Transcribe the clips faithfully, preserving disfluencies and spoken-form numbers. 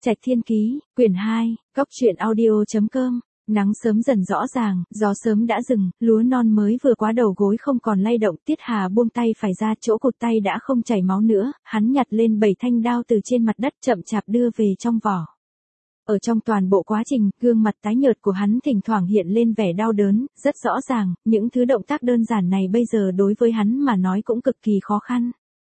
Trạch Thiên Ký, quyển hai, góc truyện audio chấm com. Nắng sớm dần rõ ràng, gió sớm đã dừng, lúa non mới vừa quá đầu gối không còn lay động. Tiết Hà buông tay phải ra, chỗ cụt tay đã không chảy máu nữa, hắn nhặt lên bảy thanh đao từ trên mặt đất chậm chạp đưa về trong vỏ. Ở trong toàn bộ quá trình, gương mặt tái nhợt của hắn thỉnh thoảng hiện lên vẻ đau đớn, rất rõ ràng, những thứ động tác đơn giản này bây giờ đối với hắn mà nói cũng cực kỳ khó khăn.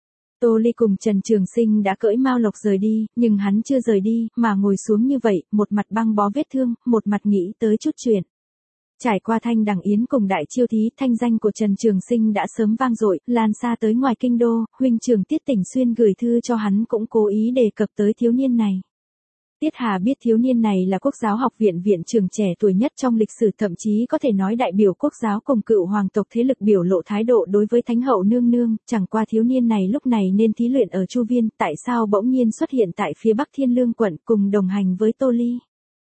Tô Ly cùng Trần Trường Sinh đã cưỡi Mao Lộc rời đi, nhưng hắn chưa rời đi, mà ngồi xuống như vậy, một mặt băng bó vết thương, một mặt nghĩ tới chút chuyện. Trải qua Thanh Đằng Yến cùng Đại Chiêu Thí, thanh danh của Trần Trường Sinh đã sớm vang dội, lan xa tới ngoài kinh đô, huynh trưởng Tiết Tỉnh Xuyên gửi thư cho hắn cũng cố ý đề cập tới thiếu niên này. Tiết Hà biết thiếu niên này là Quốc giáo học viện viện trưởng trẻ tuổi nhất trong lịch sử, thậm chí có thể nói đại biểu Quốc giáo cùng cựu hoàng tộc thế lực biểu lộ thái độ đối với Thánh hậu nương nương, chẳng qua thiếu niên này lúc này nên thí luyện ở Chu Viên, tại sao bỗng nhiên xuất hiện tại phía Bắc Thiên Lương quận cùng đồng hành với Tô Ly.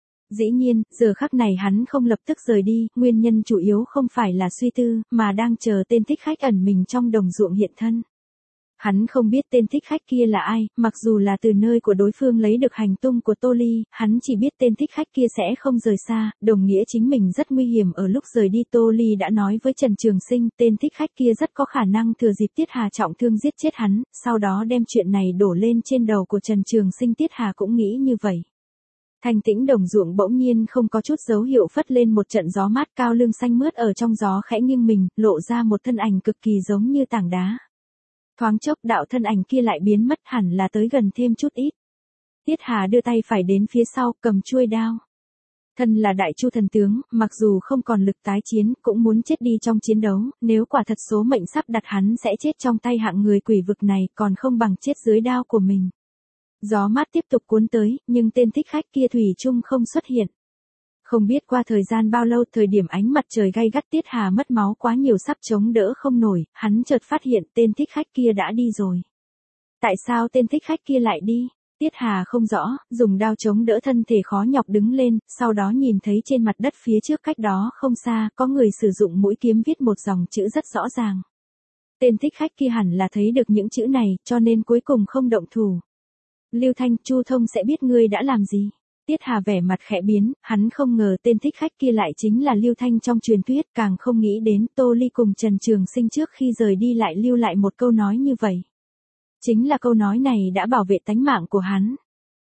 Dĩ nhiên, giờ khắc này hắn không lập tức rời đi, nguyên nhân chủ yếu không phải là suy tư, mà đang chờ tên thích khách ẩn mình trong đồng ruộng hiện thân. Hắn không biết tên thích khách kia là ai, mặc dù là từ nơi của đối phương lấy được hành tung của Tô Ly, hắn chỉ biết tên thích khách kia sẽ không rời xa, đồng nghĩa chính mình rất nguy hiểm. Ở lúc rời đi, Tô Ly đã nói với Trần Trường Sinh, tên thích khách kia rất có khả năng thừa dịp Tiết Hà trọng thương giết chết hắn, sau đó đem chuyện này đổ lên trên đầu của Trần Trường Sinh. Tiết Hà cũng nghĩ như vậy. Thanh tĩnh đồng ruộng bỗng nhiên không có chút dấu hiệu phất lên một trận gió mát, cao lương xanh mướt ở trong gió khẽ nghiêng mình, lộ ra một thân ảnh cực kỳ giống như tảng đá. Thoáng chốc đạo thân ảnh kia lại biến mất, hẳn là tới gần thêm chút ít. Tiết Hà đưa tay phải đến phía sau, cầm chuôi đao. Thân là Đại Chu thần tướng, mặc dù không còn lực tái chiến, cũng muốn chết đi trong chiến đấu, nếu quả thật số mệnh sắp đặt hắn sẽ chết trong tay hạng người quỷ vực này, còn không bằng chết dưới đao của mình. Gió mát tiếp tục cuốn tới, nhưng tên thích khách kia thủy chung không xuất hiện. Không biết qua thời gian bao lâu, thời điểm ánh mặt trời gay gắt, Tiết Hà mất máu quá nhiều sắp chống đỡ không nổi, hắn chợt phát hiện tên thích khách kia đã đi rồi. Tại sao tên thích khách kia lại đi? Tiết Hà không rõ, dùng đao chống đỡ thân thể khó nhọc đứng lên, sau đó nhìn thấy trên mặt đất phía trước cách đó không xa, có người sử dụng mũi kiếm viết một dòng chữ rất rõ ràng. Tên thích khách kia hẳn là thấy được những chữ này, cho nên cuối cùng không động thủ. Lưu Thanh, Chu Thông sẽ biết ngươi đã làm gì. Tiết Hà vẻ mặt khẽ biến, hắn không ngờ tên thích khách kia lại chính là Lưu Thanh trong truyền thuyết, càng không nghĩ đến Tô Ly cùng Trần Trường Sinh trước khi rời đi lại lưu lại một câu nói như vậy. Chính là câu nói này đã bảo vệ tánh mạng của hắn.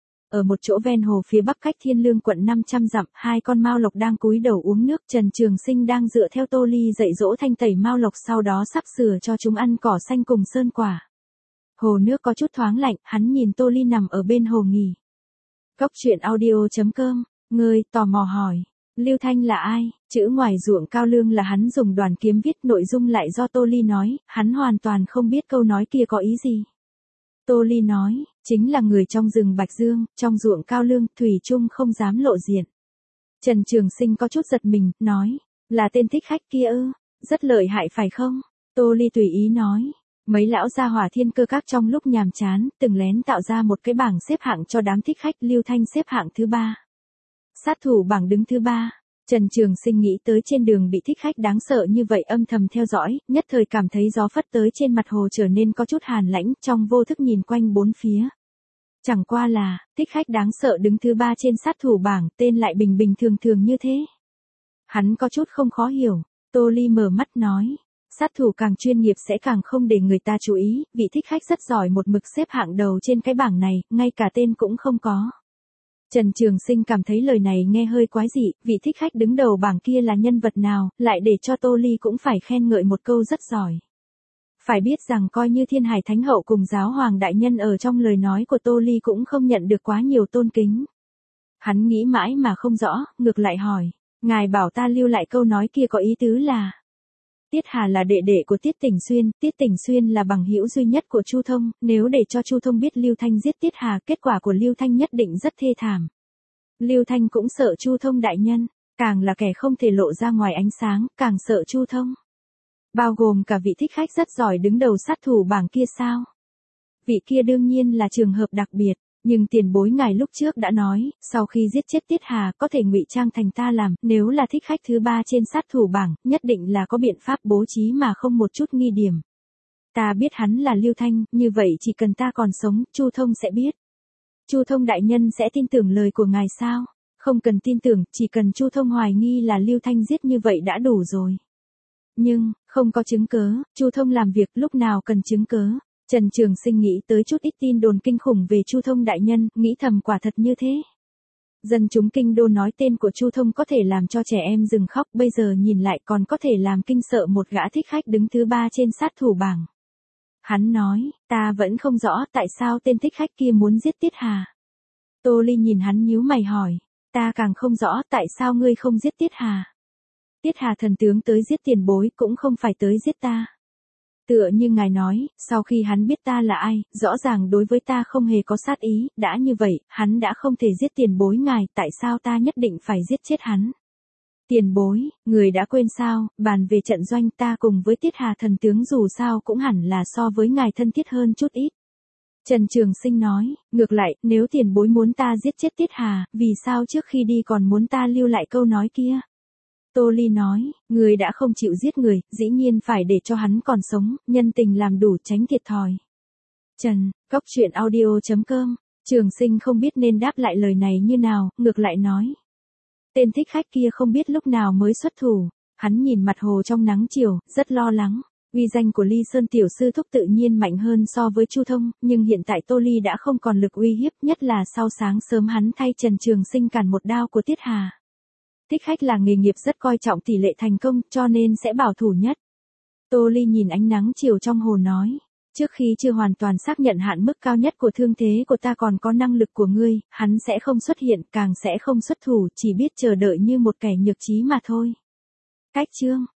Ở một chỗ ven hồ phía bắc cách Thiên Lương quận năm trăm dặm, hai con mao lộc đang cúi đầu uống nước, Trần Trường Sinh đang dựa theo Tô Ly dạy dỗ thanh tẩy mao lộc, sau đó sắp sửa cho chúng ăn cỏ xanh cùng sơn quả. Hồ nước có chút thoáng lạnh, hắn nhìn Tô Ly nằm ở bên hồ nghỉ. Góc truyện audio chấm com, ngươi tò mò hỏi, Lưu Thanh là ai? Chữ ngoài ruộng cao lương là hắn dùng đoàn kiếm viết, nội dung lại do Tô Ly nói, hắn hoàn toàn không biết câu nói kia có ý gì. Tô Ly nói, chính là người trong rừng Bạch Dương, trong ruộng cao lương, thủy chung không dám lộ diện. Trần Trường Sinh có chút giật mình, nói, là tên thích khách kia ư, rất lợi hại phải không? Tô Ly tùy ý nói. Mấy lão gia hỏa Thiên Cơ Các trong lúc nhàm chán, từng lén tạo ra một cái bảng xếp hạng cho đám thích khách, Lưu Thanh xếp hạng thứ ba. Sát thủ bảng đứng thứ ba. Trần Trường Sinh nghĩ tới trên đường bị thích khách đáng sợ như vậy âm thầm theo dõi, nhất thời cảm thấy gió phất tới trên mặt hồ trở nên có chút hàn lãnh, trong vô thức nhìn quanh bốn phía. Chẳng qua là, thích khách đáng sợ đứng thứ ba trên sát thủ bảng, tên lại bình bình thường thường như thế. Hắn có chút không khó hiểu. Tô Ly mở mắt nói. Sát thủ càng chuyên nghiệp sẽ càng không để người ta chú ý, vị thích khách rất giỏi một mực xếp hạng đầu trên cái bảng này, ngay cả tên cũng không có. Trần Trường Sinh cảm thấy lời này nghe hơi quái dị, vị thích khách đứng đầu bảng kia là nhân vật nào, lại để cho Tô Ly cũng phải khen ngợi một câu rất giỏi. Phải biết rằng coi như Thiên Hải Thánh Hậu cùng Giáo Hoàng Đại Nhân ở trong lời nói của Tô Ly cũng không nhận được quá nhiều tôn kính. Hắn nghĩ mãi mà không rõ, ngược lại hỏi, ngài bảo ta lưu lại câu nói kia có ý tứ là... Tiết Hà là đệ đệ của Tiết Tỉnh Xuyên, Tiết Tỉnh Xuyên là bằng hữu duy nhất của Chu Thông, nếu để cho Chu Thông biết Lưu Thanh giết Tiết Hà, kết quả của Lưu Thanh nhất định rất thê thảm. Lưu Thanh cũng sợ Chu Thông đại nhân, càng là kẻ không thể lộ ra ngoài ánh sáng, càng sợ Chu Thông. Bao gồm cả vị thích khách rất giỏi đứng đầu sát thủ bảng kia sao? Vị kia đương nhiên là trường hợp đặc biệt. Nhưng tiền bối ngài lúc trước đã nói, sau khi giết chết Tiết Hà có thể ngụy trang thành ta làm, nếu là thích khách thứ ba trên sát thủ bảng, nhất định là có biện pháp bố trí mà không một chút nghi điểm. Ta biết hắn là Lưu Thanh, như vậy chỉ cần ta còn sống, Chu Thông sẽ biết. Chu Thông đại nhân sẽ tin tưởng lời của ngài sao? Không cần tin tưởng, chỉ cần Chu Thông hoài nghi là Lưu Thanh giết như vậy đã đủ rồi. Nhưng, không có chứng cớ, Chu Thông làm việc lúc nào cần chứng cớ. Trần Trường Sinh nghĩ tới chút ít tin đồn kinh khủng về Chu Thông đại nhân, nghĩ thầm quả thật như thế. Dân chúng kinh đô nói tên của Chu Thông có thể làm cho trẻ em dừng khóc, bây giờ nhìn lại còn có thể làm kinh sợ một gã thích khách đứng thứ ba trên sát thủ bảng. Hắn nói, ta vẫn không rõ tại sao tên thích khách kia muốn giết Tiết Hà. Tô Ly nhìn hắn nhíu mày hỏi, ta càng không rõ tại sao ngươi không giết Tiết Hà. Tiết Hà thần tướng tới giết tiền bối cũng không phải tới giết ta. Tựa như ngài nói, sau khi hắn biết ta là ai, rõ ràng đối với ta không hề có sát ý, đã như vậy, hắn đã không thể giết tiền bối ngài, tại sao ta nhất định phải giết chết hắn. Tiền bối, người đã quên sao, bàn về trận doanh ta cùng với Tiết Hà thần tướng dù sao cũng hẳn là so với ngài thân thiết hơn chút ít. Trần Trường Sinh nói, ngược lại, nếu tiền bối muốn ta giết chết Tiết Hà, vì sao trước khi đi còn muốn ta lưu lại câu nói kia? Tô Ly nói, người đã không chịu giết người, dĩ nhiên phải để cho hắn còn sống, nhân tình làm đủ tránh thiệt thòi. Trần, Cóc Truyện Audio chấm com, Trường Sinh không biết nên đáp lại lời này như nào, ngược lại nói. Tên thích khách kia không biết lúc nào mới xuất thủ, hắn nhìn mặt hồ trong nắng chiều, rất lo lắng. Uy danh của Ly Sơn tiểu sư thúc tự nhiên mạnh hơn so với Chu Thông, nhưng hiện tại Tô Ly đã không còn lực uy hiếp, nhất là sau sáng sớm hắn thay Trần Trường Sinh cản một đao của Tiết Hà. Thích khách là nghề nghiệp rất coi trọng tỷ lệ thành công, cho nên sẽ bảo thủ nhất. Tô Ly nhìn ánh nắng chiều trong hồ nói, trước khi chưa hoàn toàn xác nhận hạn mức cao nhất của thương thế của ta còn có năng lực của ngươi, hắn sẽ không xuất hiện, càng sẽ không xuất thủ, chỉ biết chờ đợi như một kẻ nhược trí mà thôi. Cách chương